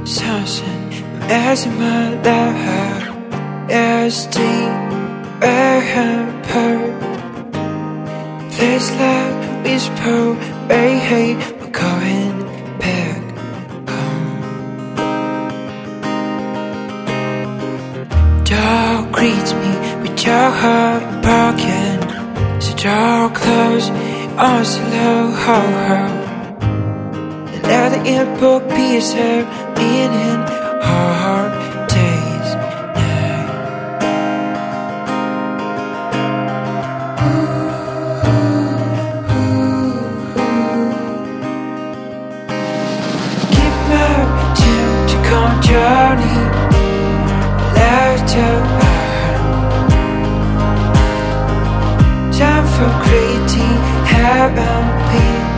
sunset, messing my life. Yesterday, her this like whisper, hey, we're going back home. Dog greets me with your heart broken, so draw close, on slow, and let the earbook piece her meaning, hard days now. Keep my tune to come journey, laughter. Time for creating, haven't been